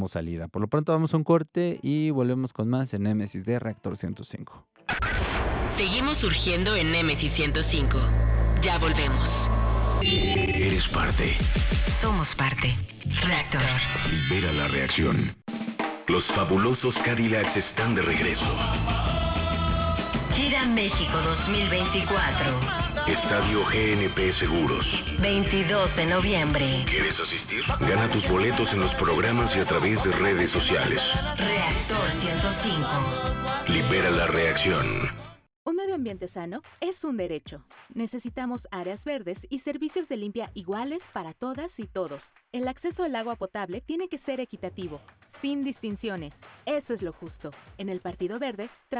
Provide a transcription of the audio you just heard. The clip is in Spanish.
salida. Por lo pronto vamos a un corte y volvemos con más en Némesis de Reactor 105. Seguimos surgiendo en Némesis 105. Ya volvemos. Eres parte. Somos parte. Reactor. Libera la reacción. Los fabulosos Cadillacs están de regreso. Gira México 2024. Estadio GNP Seguros. 22 de noviembre. ¿Quieres asistir? Gana tus boletos en los programas y a través de redes sociales. Reactor 105. Libera la reacción. Un medio ambiente sano es un derecho. Necesitamos áreas verdes y servicios de limpia iguales para todas y todos. El acceso al agua potable tiene que ser equitativo, sin distinciones. Eso es lo justo. En el Partido Verde,